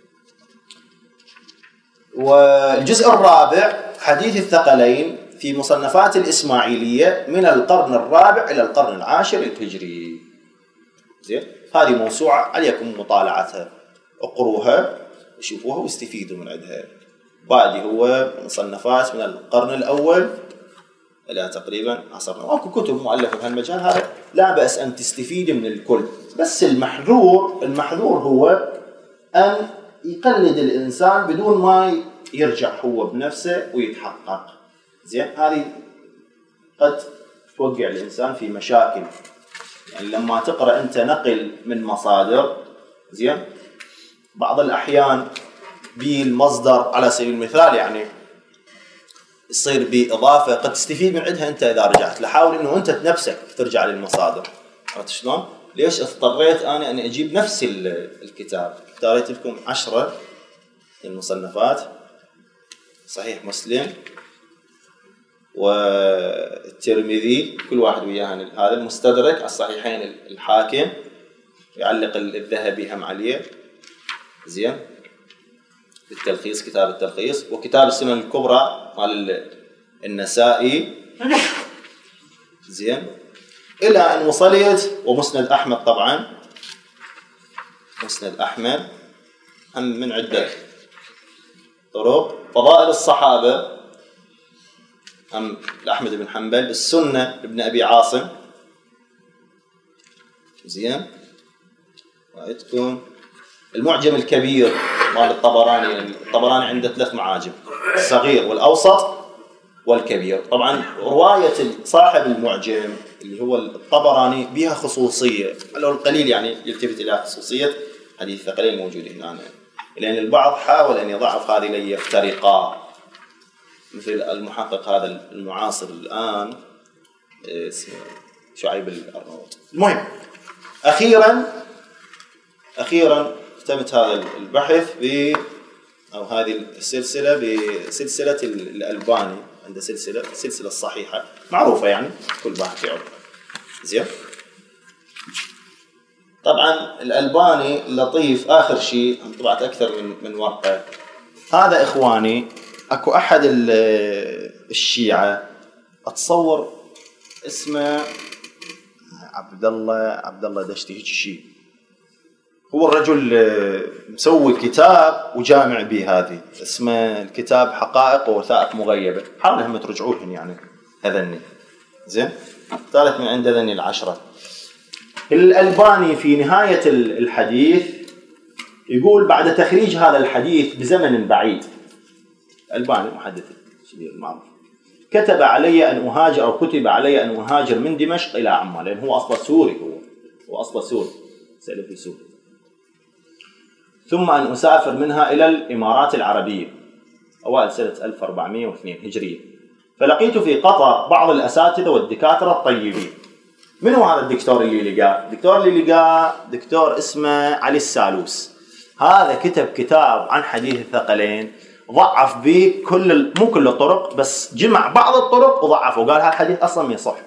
والجزء الرابع حديث الثقلين في مصنفات الإسماعيلية من القرن الرابع إلى القرن العاشر الهجري. زين، هذه موسوعة عليكم مطالعتها، اقروها وشوفوها واستفيدوا من عندها. بعد هو مصنفات من القرن الأول إلى تقريبا عصرنا، واكو كتب مؤلفة بهالمجال هذا، لا بأس أن تستفيد من الكل، بس المحذور المحذور هو أن يقلد الإنسان بدون ما يرجع هو بنفسه ويتحقق. زين، هذه قد توقع الإنسان في مشاكل، يعني لما تقرأ أنت نقل من مصادر، زين، بعض الأحيان بالمصدر على سبيل المثال يعني يصير بإضافة قد تستفيد من عندها أنت إذا رجعت. لحاول إنه أنت نفسك ترجع للمصادر. عرفت شلون؟ ليش اضطريت أنا أن أجيب نفس الكتاب؟ اختاريت لكم عشرة المصنفات، صحيح مسلم والترمذي كل واحد وياه، هذا المستدرك على الصحيحين الحاكم يعلق الذهبي هم عليه، زين، بالتلخيص كتاب التلخيص، وكتاب السنن الكبرى مال النسائي، زين، إلى أن وصلت ومسند أحمد، طبعا مسند أحمد هم من عدة طرق، فضائل الصحابة هم لأحمد بن حنبل، السنة لابن أبي عاصم، زين، وعدكم المعجم الكبير مال الطبراني، الطبراني عنده ثلاث معاجم، الصغير والأوسط والكبير. طبعا رواية صاحب المعجم اللي هو الطبراني بها خصوصية، لو القليل يعني يلتفت إلى خصوصية حديث الثقلين الموجود هنا، لأن البعض حاول أن يضعف هذه ليفترقا، مثل المحقق هذا المعاصر الآن اسمه شعيب الأرناؤوط. المهم، أخيرا أخيرا اختمت هذا البحث ب أو هذه السلسلة بسلسلة الألباني، عنده سلسلة سلسلة الصحيحة معروفة يعني كل باحث يعرف. زين، طبعا الألباني لطيف، آخر شيء طبعت أكثر من من ورقة. هذا إخواني اكو احد الشيعة اتصور اسمه عبد الله عبد الله دشتي هيك شيء، هو الرجل مسوي كتاب وجامع به هذه، اسمه الكتاب حقائق ووثائق مغيبة، حاولوا هم ترجعوهن يعني هذني زين. ثالث من عند هذني العشرة. الألباني في نهاية الحديث يقول بعد تخريج هذا الحديث بزمن بعيد، الألباني محدث كبير معروف، كتب علي أن أهاجر أو كتب علي أن أهاجر من دمشق إلى عمان، لأن هو أصلا سوري، هو هو أصلا سوري سلفي سوري، ثم أن أسافر منها إلى الإمارات العربية أوائل سنة ألف وأربعمائة واثنين هجرية. فلقيت في قطر بعض الأساتذة والدكاترة الطيبين. من هو هذا الدكتور اللي لقاه؟ الدكتور اللي لقاه دكتور اسمه علي السالوس. هذا كتب كتاب عن حديث الثقلين، ضعف به كل مو كل الطرق، بس جمع بعض الطرق وضعفه وقال هذا الحديث أصلا ما يصح.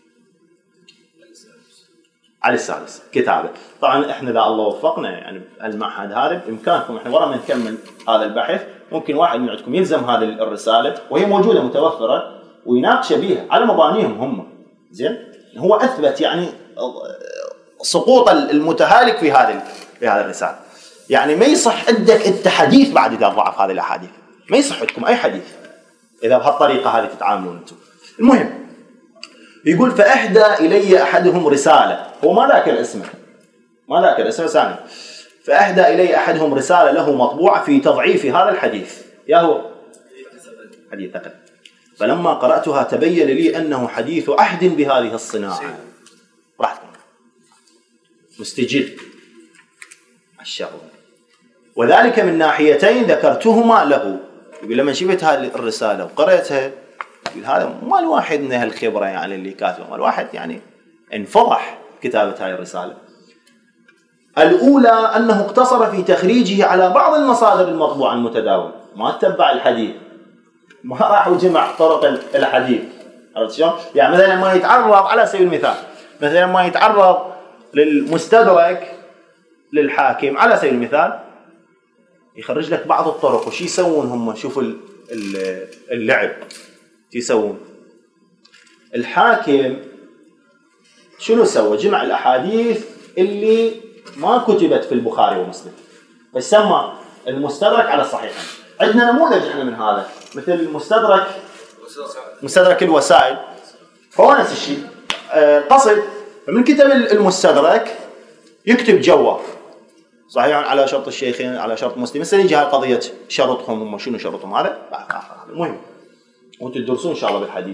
علي السالوس كتابه. طبعا احنا اذا الله وفقنا يعني المعهد هذا بامكانكم احنا ورا ما نكمل هذا البحث ممكن واحد من عندكم يلزم هذه الرساله وهي موجوده متوفره ويناقش بها على مبانيهم هم. زين؟ هو اثبت يعني سقوط المتهالك في هذه في هذه الرساله. يعني ما يصح عندك انت حديث بعد اذا ضعف هذه الاحاديث، ما يصح عندكم اي حديث اذا بهالطريقه هذه تتعاملون انتم. المهم يقول فأهدى إلي أحدهم رسالة، هو ما ذاكر اسمه ما ذاكر اسمه ثاني. فأهدى إلي أحدهم رسالة له مطبوعة في تضعيف هذا الحديث، يا هو حديث ثقل. فلما قرأتها تبين لي أنه حديث عهد بهذه الصناعة. راحتكم مستجد الشغل، وذلك من ناحيتين ذكرتهما له. يقول لما شفت هذه الرسالة وقرأتها هذا ما الواحد من هالخبرة يعني اللي كاتبه، ما الواحد يعني انفضح كتابة هاي الرسالة. الأولى أنه اقتصر في تخريجه على بعض المصادر المطبوعة المتداولة، ما اتبع الحديث، ما راح وجمع طرق الحديث. عرفت شلون؟ يعني مثلا ما يتعرض على سبيل المثال مثلا ما يتعرض للمستدرك للحاكم على سبيل المثال يخرج لك بعض الطرق. وش يسوون هم؟ شوفوا اللعب يسوون. الحاكم شنو سوى؟ جمع الأحاديث اللي ما كتبت في البخاري ومسلم، فسمى المستدرك على الصحيحين. عندنا نموذج احنا من هذا مثل المستدرك مستدرك الوسائل، فهو نفس الشيء. قصد من كتب المستدرك يكتب جواب صحيح على شرط الشيخين على شرط مسلم. مثلا يجي هالقضية شرطهم هم شنو شرطهم هذا المهم وانتم تدرسون ان شاء الله بالحديث.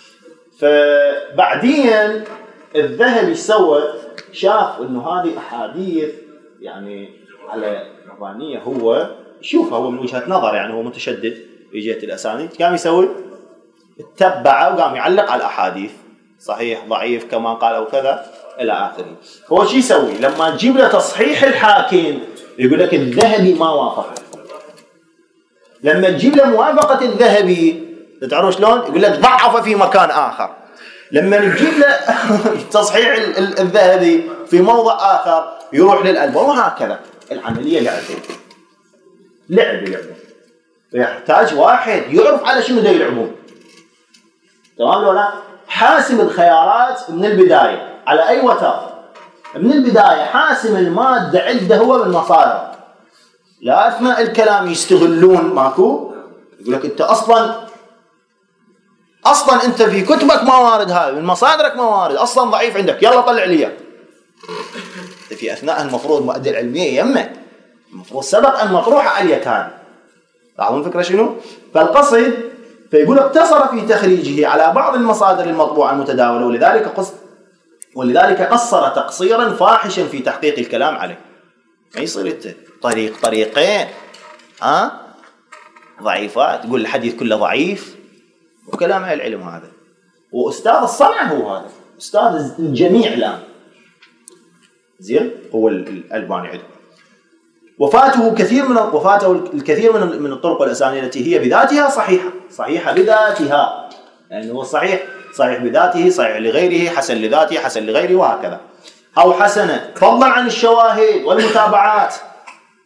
فبعدين الذهبي سوى شاف انه هذه احاديث يعني على مبانيه هو يشوفها هو من وجهة نظر، يعني هو متشدد في جهة الاسانيد، قام يسوي اتبعه وقام يعلق على الاحاديث صحيح ضعيف كما قال او كذا الى اخره. هو شو يسوي؟ لما تجيب له تصحيح الحاكم يقول لك الذهبي ما وافق. لما تجيب له موافقة الذهبي تعرفوا شلون؟ يقول لك ضعف في مكان آخر. لما نجيب له تصحيح الذهبي في موضع آخر يروح للألباني، وهكذا. العملية لعبة لعبة لعبة فيحتاج واحد يعرف على شنو دا يلعبون. تمام لو لا؟ حاسم الخيارات من البداية على أي وتر من البداية، حاسم المادة عنده هو بالمصادر. لا أثناء الكلام يستغلون ماكو، يقول لك أنت أصلاً أصلاً أنت في كتبك موارد، هذا من مصادرك موارد أصلاً ضعيف عندك، يلا طلع لي. في أثناء المفروض مؤدي العلمية يمه المفروض سبق أن مطروحة عليك هذا. لاحظون الفكرة شنو؟ فالقصد فيقول اقتصر في تخريجه على بعض المصادر المطبوعة المتداولة، ولذلك قص ولذلك قصر تقصيراً فاحشاً في تحقيق الكلام عليه. ما يصير انت طريق طريقين ها ضعيفات تقول الحديث كله ضعيف وكلام اهل العلم. هذا واستاذ الصنعه، هو هذا استاذ الجميع الان. زين هو الألباني عنده وفاته كثير من وفاته الكثير من من الطرق والاسانيد التي هي بذاتها صحيحه صحيحه بذاتها، يعني هو صحيح صحيح بذاته، صحيح لغيره، حسن لذاته، حسن لغيره، وهكذا. أو حسنة فضلا عن الشواهد والمتابعات.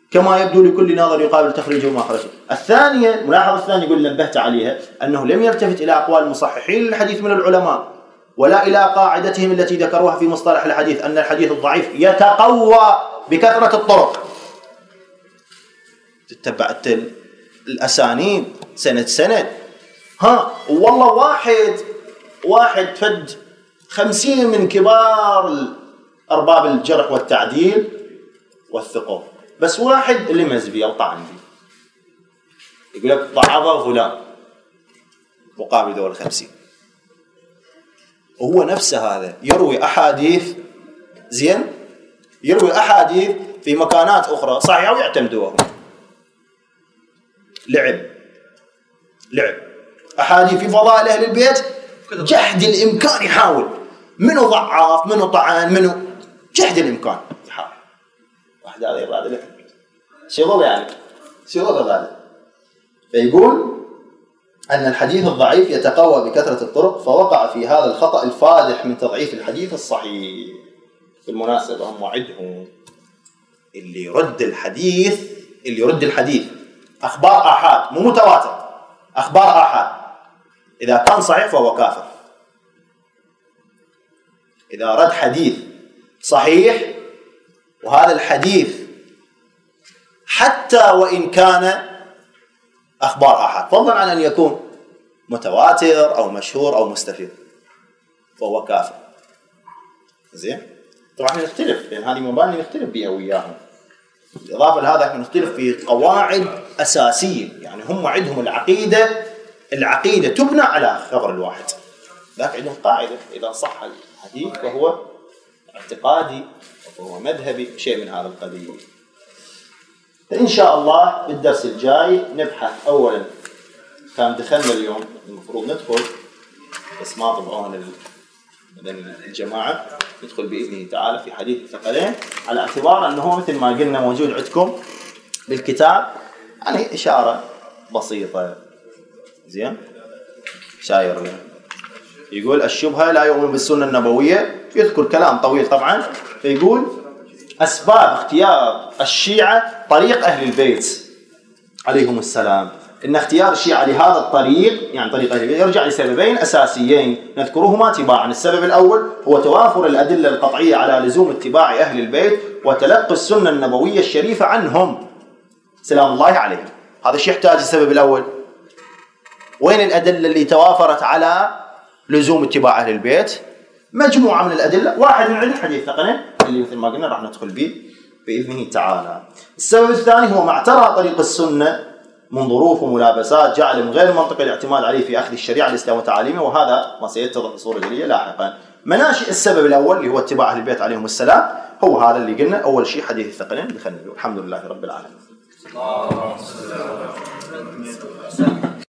كما يبدو لكل ناظر يقابل تخريجه ما خرجه. الثانية، ملاحظة الثانية يقول نبهت عليها، أنه لم يلتفت إلى أقوال المصححين للحديث من العلماء ولا إلى قاعدتهم التي ذكروها في مصطلح الحديث أن الحديث الضعيف يتقوى بكثرة الطرق. تتبعت الأسانيد سند سند، ها والله واحد واحد فد خمسين من كبار أرباب الجرح والتعديل والثقة، بس واحد اللي مزبي أو طعن بي يقول لك ضعف فلان مقابل دول خمسين. وهو نفسه هذا يروي أحاديث زين، يروي أحاديث في مكانات أخرى صحيحة ويعتمدوها. لعب لعب أحاديث في فضائل أهل البيت جهد الإمكان يحاول، منو ضعاف منو طعن منو جهد الإمكان يحاول. واحد هذا يبغى هذا شغل يعني شغل هذا. فيقول أن الحديث الضعيف يتقوى بكثرة الطرق، فوقع في هذا الخطأ الفادح من تضعيف الحديث الصحيح. بالمناسبة هم وعدهم اللي يرد الحديث اللي يرد الحديث أخبار آحاد مو متواتر، أخبار آحاد إذا كان صحيح فهو كافر. إذا رد حديث صحيح وهذا الحديث حتى وإن كان أخبار آحاد، فضلا عن أن يكون متواتر أو مشهور أو مستفيض، فهو كافر. زين، طبعا نختلف لأن هذه مباني نختلف بها وياهم. بالإضافة لهذا احنا نختلف في قواعد أساسية، يعني هم عندهم العقيدة العقيدة تبنى على خبر الواحد، لكن عندهم قاعدة إذا صح الحديث فهو اعتقادي وهو مذهبي، شيء من هذا القبيل. فإن شاء الله بالدرس الجاي نبحث أولا، كان دخلنا اليوم المفروض ندخل بس ما طبعونا الجماعة، ندخل بإذنه تعالى في حديث الثقلين، على اعتبار أنه مثل ما قلنا موجود عندكم بالكتاب، يعني إشارة بسيطة. زين، شاير يقول الشبهة لا يؤمن بالسنة النبوية، يذكر كلام طويل طبعا، فيقول أسباب اختيار الشيعة طريق أهل البيت عليهم السلام، إن اختيار الشيعة لهذا الطريق يعني طريق أهل البيت يرجع لسببين أساسيين نذكرهما تباعا. السبب الأول هو توافر الأدلة القطعية على لزوم اتباع أهل البيت وتلقي السنة النبوية الشريفة عنهم سلام الله عليهم. هذا الشيء يحتاج السبب الأول. وين الأدلة اللي توافرت على لزوم اتباع أهل البيت؟ مجموعة من الأدلة، واحد من عند حديث ثقلين اللي مثل ما قلنا راح ندخل به بإذنه تعالى. السبب الثاني هو ما اعترى طريق السنة من ظروف وملابسات جعل من غير منطق الاعتماد عليه في أخذ الشريعة الإسلام وتعاليمه، وهذا ما سيتضح بصورة جلية لاحقا. مناشئ السبب الأول اللي هو اتباع أهل البيت عليهم السلام هو هذا اللي قلنا أول شيء حديث الثقلين دخلنا به. الحمد لله رب العالمين.